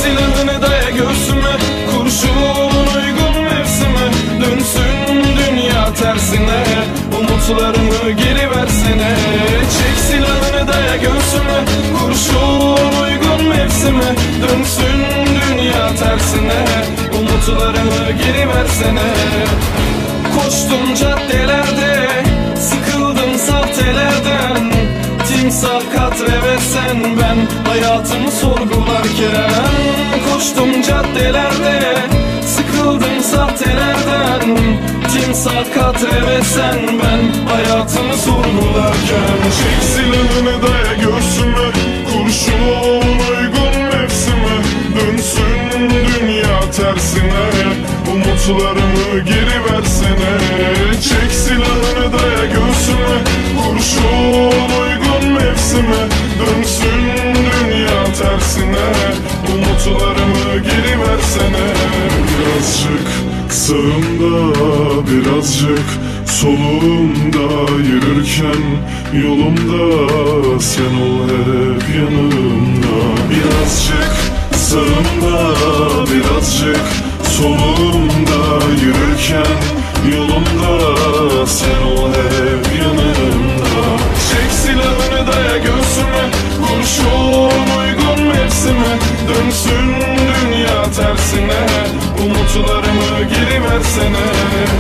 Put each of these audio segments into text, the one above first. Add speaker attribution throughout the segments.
Speaker 1: silahını daya göğsüme, kurşun uygun mevsime. Dönsün dünya tersine, umutlarımı geri versene. Çek silahını daya göğsüme, kurşun uygun mevsime. Dönsün dünya tersine, umutlarımı geri versene. Koştum caddelerde, sıkıldım sahtelerden. Timsah katre ve sen, ben hayatımı sorgularken. Koştum caddelerde, sıkıldım sahtelerden. Timsah katre ve sen, ben hayatımı sorgularken.
Speaker 2: Çek silahını daya göğsüme, kurşun uygun mevsime. Dönsün dünya tersine, umutlarımı geri versene. Çek silahını daya göğsüme, kurşun uygun mevsime. Dönsün dünya tersine, umutlarımı geri versene. Birazcık sağımda, birazcık solumda yürürken, yolumda sen ol hep yanımda. Birazcık sağımda, birazcık solumda yürürken, yolumda sen ol hep yanımda.
Speaker 1: Çek silahını daya göğsüme, kurşun uygun mevsime. Dönsün dünya tersine, umutlarımı geri versene.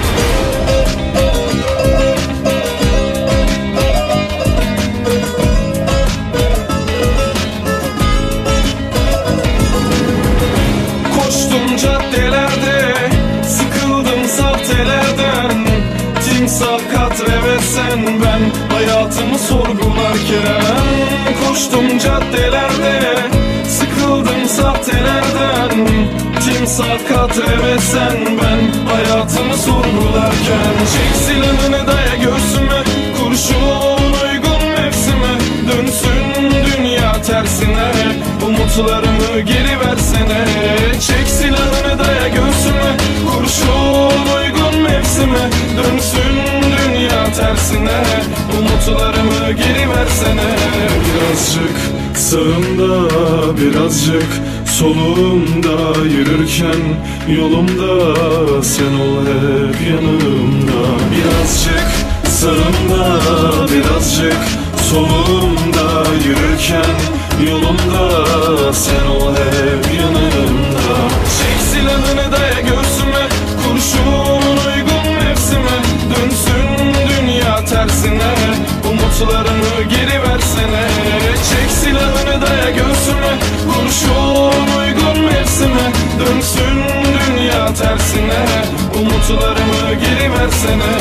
Speaker 1: Koştum caddelerde, sıkıldım sahtelerden. Timsah katre ve sen, ben hayatımı sorgularken. Koştum caddelerde, sıkıldım sahtelerden. Timsah katre ve sen, ben hayatımı sorgularken. Çek silahını daya göğsüme, kurşun uygun mevsime. Dönsün dünya tersine, umutlarımı geri versene. Çek silahını daya göğsüme, kurşun uygun mevsime. Dönsün dünya tersine, umutlarımı geri versene.
Speaker 2: Birazcık sağımda, birazcık solumda yürürken, yolumda sen ol hep yanımda. Birazcık sağımda, birazcık solumda yürürken, yolumda sen ol hep yanımda.
Speaker 1: Çek silahını daya göğsüme, kurşun uygun mevsime. Dönsün dünya tersine, umutlarımı geri versene. Çek silahını daya göğsüme, kurşun uygun mevsime. Dönsün dünya tersine, umutlarımı geri versene.